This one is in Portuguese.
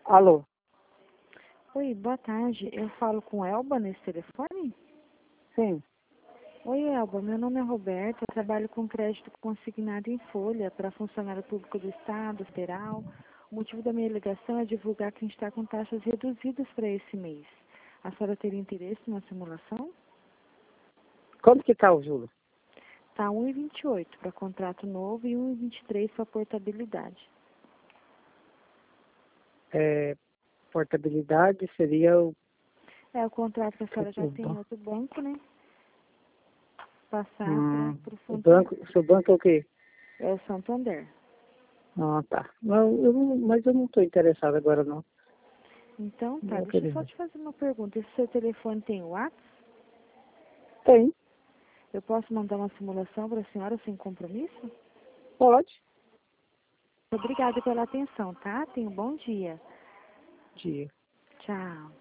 Alô? Oi, boa tarde. Eu falo com Elba nesse telefone? Sim. Oi, Elba. Meu nome é Roberta. Eu trabalho com crédito consignado em folha para funcionário público do Estado, federal. O motivo da minha ligação é divulgar que a gente está com taxas reduzidas para esse mês. A senhora teria interesse numa simulação? Quanto que tá o juros? Está 1,28 para contrato novo e 1,23 para portabilidade. Portabilidade seria É o contrato que a senhora já tem em o outro banco, né? Passar para o o fundo. banco. Seu banco é o quê? É o Santander. Ah, tá. Não, mas eu não estou interessado agora, não. Então, tá. Não Deixa eu só queria. te fazer uma pergunta. Esse seu telefone tem WhatsApp? Tem, Eu posso mandar uma simulação para a senhora sem compromisso? pode. Obrigada pela atenção, tá? Tenha um bom dia. Dia. Tchau.